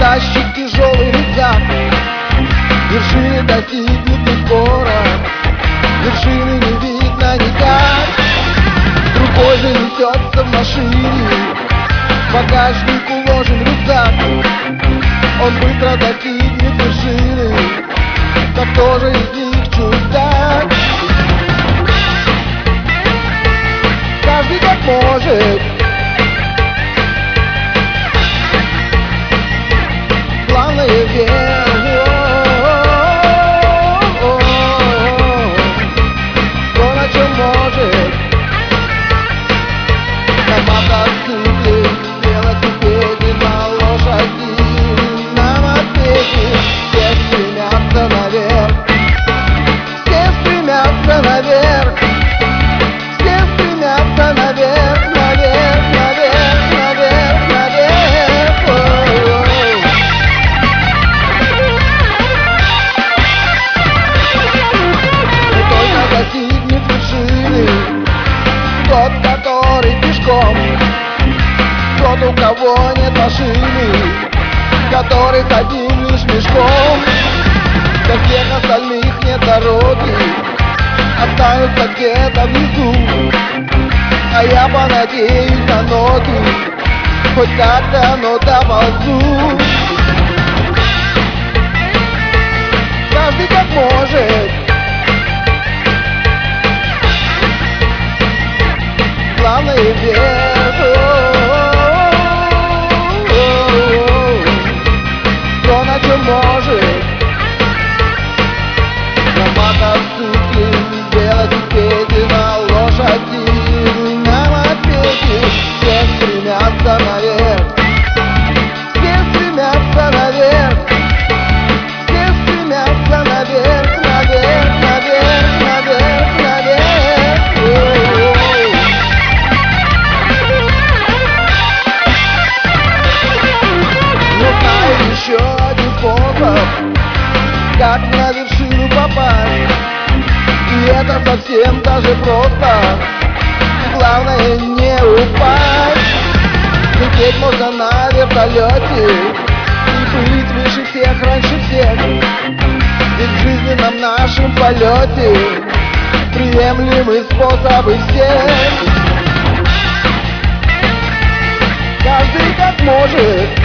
тащит тяжелый рюкзак. Вершины достигнет не скоро, вершины не видно никак. Другой же несется в машине, в багажник уложен рюкзак. Он быстро достигнет вершины, да кто же из них чудак? Каждый как может, главное вверх. Кто на чем может, на мотоцикле, велосипеде, на лошади, на мопеде. Все стремятся наверх, все стремятся наверх, все стремятся наверх, наверх, наверх, наверх, наверх. И только достигнет вершины тот, который пешком, тот, у кого нет машины, который с одним лишь мешком. Для всех остальных нет дороги, останутся где-то внизу. А я понадеюсь на ноги, хоть как-то, но доползу. Каждый как может, главное вверх. Кто на чем может, на мотоцикле, велосипеде, на лошади, на мопеде. Все стремятся наверх, все стремятся наверх, все стремятся наверх, наверх, наверх, наверх, наверх. Но знаю еще один способ, как на вершину попасть. И это совсем даже просто, главное не упасть. Лететь можно на вертолете и быть выше всех, раньше всех. Ведь в жизненном нашем полете приемлемы способы всех. Каждый как может,